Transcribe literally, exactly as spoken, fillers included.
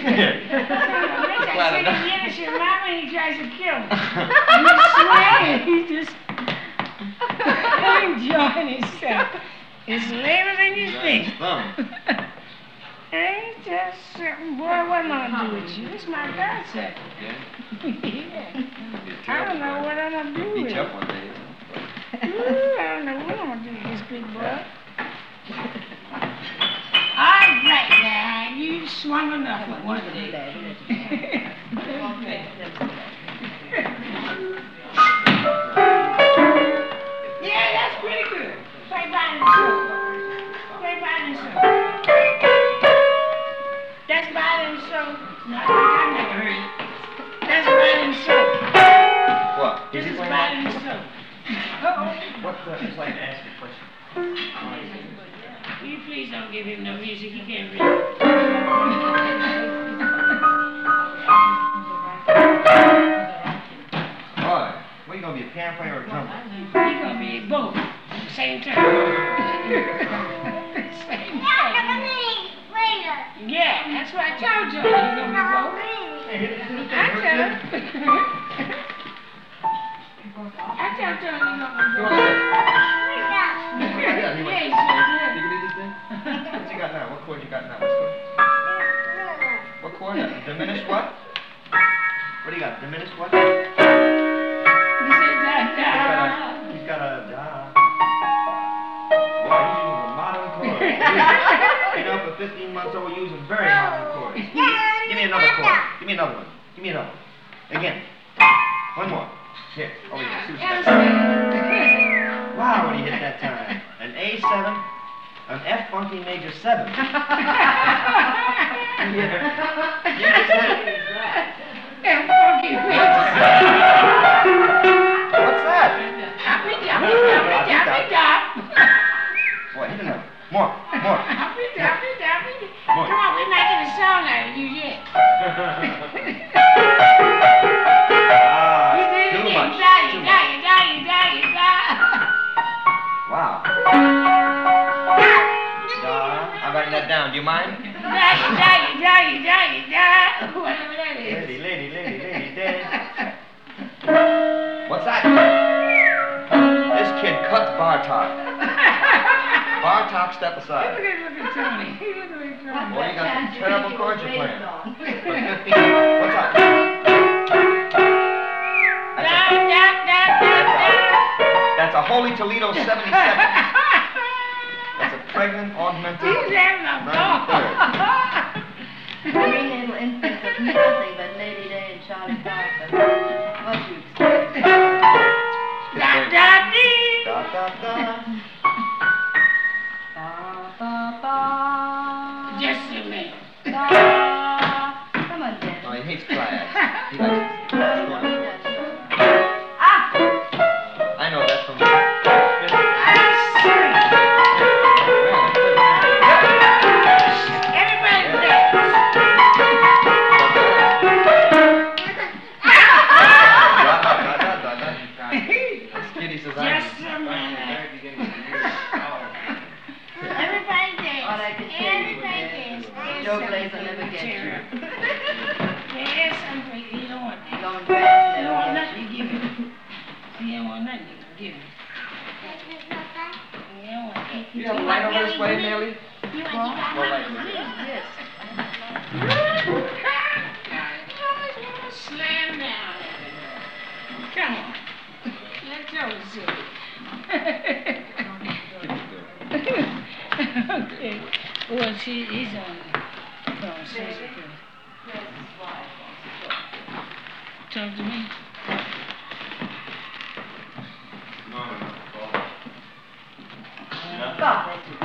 I said he's innocent mama and he tries to kill him. He's swaying. He's just enjoying himself. It's later than you think. Ain't just something, boy, what am I gonna do with you? This is my godson. Yeah? Yeah. I don't know what I'm gonna do with Beat him. you up one day. Ooh, I don't know what I'm gonna do with this big boy. All right now, you swung enough for one day. Yeah, that's pretty good. Play by the show. Play by the show. That's by the show. No, I never heard it. That's by the show. What? This Is is he by playing the show. Uh-oh. What the? It's like to ask a question. You please don't give him no music. He can't read. Boy, what are you gonna be, a piano player or a drummer? He's gonna be both at the same time. Same time. Yeah, that's what I told you. He's gonna be both. I tell him. I told you he's gonna be both. Yeah, he sure You did. can do this thing? What you got now? What chord you got now? What chord? What chord? Diminished what? What do you got? Diminished what? He said da da. He's got a da. Boy, he's using a modern chord. You know, for fifteen months old, using very modern chords. Give me another chord. Give me another one. Give me another one. Again. One more. Here, over here. See what you got. Wow, what he hit that time. An A seven, an F funky major seven. You just said it. F funky major seven. What's that? Happy dappy dappy dappy dap. Boy, hit another. More, more. Happy dappy dappy. More. Come on, we're making a song out of you yet. Ah, You did it too again. much. You die, Too you much. die, you die, you die, you die. Wow. Da. I'm writing that down. Do you mind? You die, you die, you die, you die, you die. Whatever that is. Lady, lady, lady, lady, dead. What's that? This kid cuts Bartok. Bartok, step aside. Look at, look at Tony. Look at Tony. Boy, you got some terrible chords you're playing. What's up? That's Da, a, da, da, da, da. that's a Holy Toledo seventy-seven. That's a pregnant, augmented. He's having a ball. Three little infants of nothing but Lady Day and Charlie Parker. What you expect? Da, da, dee. Da, da, da. Ba, ba, ba. Just a minute. Ba. Come on, Dan. No, he hates class. He likes short chords. Ah! I know that's from. I see. Everybody dance. Kitty says I Just a minute. Everybody dance. All I can tell you Everybody is dance. There's Joe something Blaze will for never the get chair. you. There's something you don't want. Going You grass don't want never nothing, you give it. You don't want nothing, you give it. You don't want it. You have a light over this way, Nellie? You want What light is it? Yes. Slam down. Come on. Let Joe see. Okay. Well, she, he's on the phone. She's okay. Talk to me. No, no, no. God bless you.